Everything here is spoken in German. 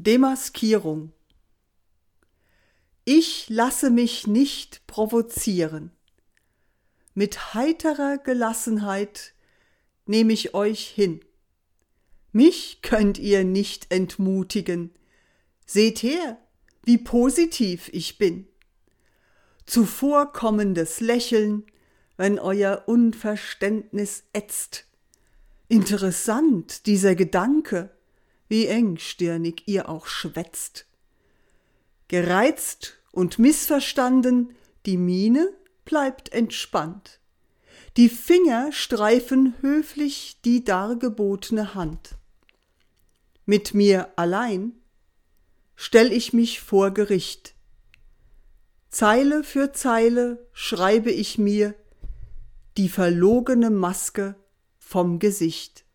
Demaskierung. Ich lasse mich nicht provozieren. Mit heiterer Gelassenheit nehme ich euch hin. Mich könnt ihr nicht entmutigen. Seht her, wie positiv ich bin. Zuvorkommendes Lächeln, wenn euer Unverständnis ätzt. Interessant dieser Gedanke, wie engstirnig ihr auch schwätzt. Gereizt und missverstanden, die Miene bleibt entspannt. Die Finger streifen höflich die dargebotene Hand. Mit mir allein stell ich mich vor Gericht. Zeile für Zeile schreibe ich mir die verlogene Maske vom Gesicht.